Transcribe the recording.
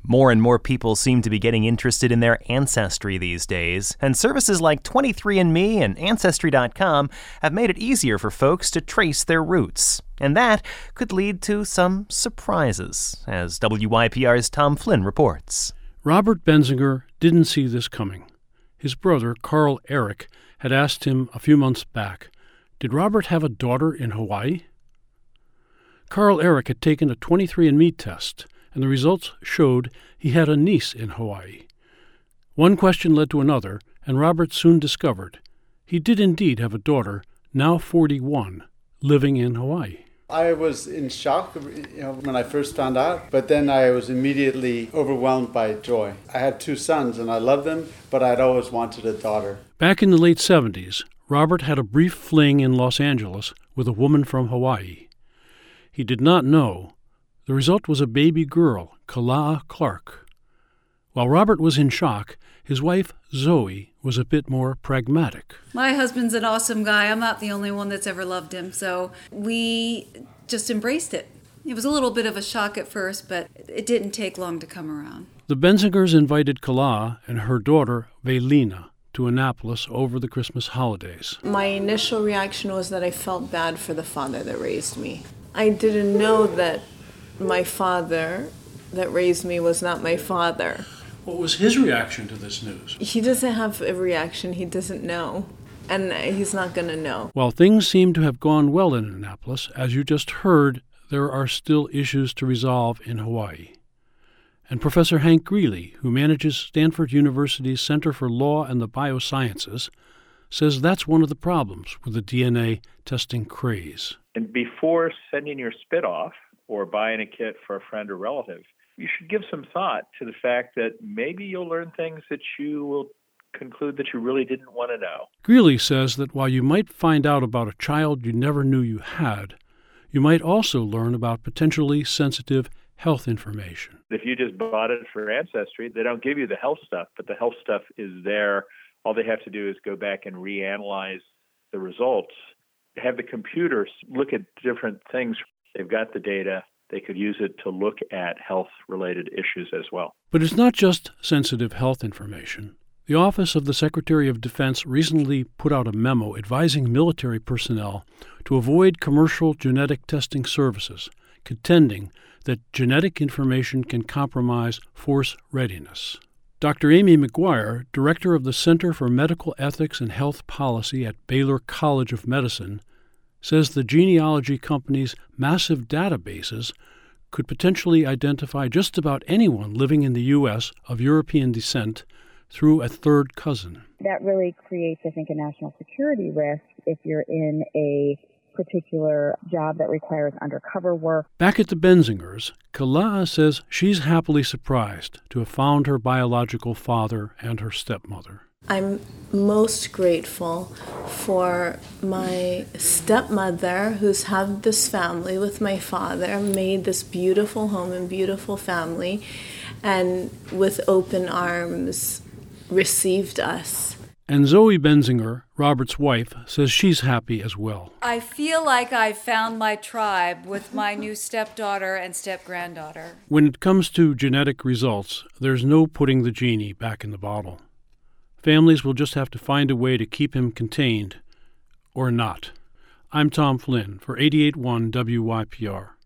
More and more people seem to be getting interested in their ancestry these days, and services like 23andMe and Ancestry.com have made it easier for folks to trace their roots. And that could lead to some surprises, as WYPR's Tom Flynn reports. Robert Benzinger didn't see this coming. His brother, Carl Eric, had asked him a few months back, "Did Robert have a daughter in Hawaii?" Carl Eric had taken a 23andMe test, and the results showed he had a niece in Hawaii. One question led to another, and Robert soon discovered he did indeed have a daughter, now 41, living in Hawaii. I was in shock, when I first found out, but then I was immediately overwhelmed by joy. I had 2 sons, and I loved them, but I'd always wanted a daughter. Back in the late 70s, Robert had a brief fling in Los Angeles with a woman from Hawaii. He did not know. The result was a baby girl, Kala'a Clark. While Robert was in shock, his wife, Zoe, was a bit more pragmatic. My husband's an awesome guy. I'm not the only one that's ever loved him, so we just embraced it. It was a little bit of a shock at first, but it didn't take long to come around. The Benzingers invited Kala'a and her daughter, Velina, to Annapolis over the Christmas holidays. My initial reaction was that I felt bad for the father that raised me. I didn't know that my father that raised me was not my father. What was his reaction to this news? He doesn't have a reaction. He doesn't know. And he's not going to know. While things seem to have gone well in Annapolis, as you just heard, there are still issues to resolve in Hawaii. And Professor Hank Greeley, who manages Stanford University's Center for Law and the Biosciences, says that's one of the problems with the DNA testing craze. And before sending your spit off or buying a kit for a friend or relative, you should give some thought to the fact that maybe you'll learn things that you will conclude that you really didn't want to know. Greeley says that while you might find out about a child you never knew you had, you might also learn about potentially sensitive health information. If you just bought it for Ancestry, they don't give you the health stuff, but the health stuff is there. All they have to do is go back and reanalyze the results, have the computers look at different things. They've got the data. They could use it to look at health-related issues as well. But it's not just sensitive health information. The Office of the Secretary of Defense recently put out a memo advising military personnel to avoid commercial genetic testing services, contending that genetic information can compromise force readiness. Dr. Amy McGuire, director of the Center for Medical Ethics and Health Policy at Baylor College of Medicine, says the genealogy company's massive databases could potentially identify just about anyone living in the U.S. of European descent through a third cousin. That really creates, I think, a national security risk if you're in a particular job that requires undercover work. Back at the Benzingers, Kala'a says she's happily surprised to have found her biological father and her stepmother. I'm most grateful for my stepmother, who's had this family with my father, made this beautiful home and beautiful family, and with open arms received us. And Zoe Benzinger, Robert's wife, says she's happy as well. I feel like I've found my tribe with my new stepdaughter and step-granddaughter. When it comes to genetic results, there's no putting the genie back in the bottle. Families will just have to find a way to keep him contained, or not. I'm Tom Flynn for 88.1 WYPR.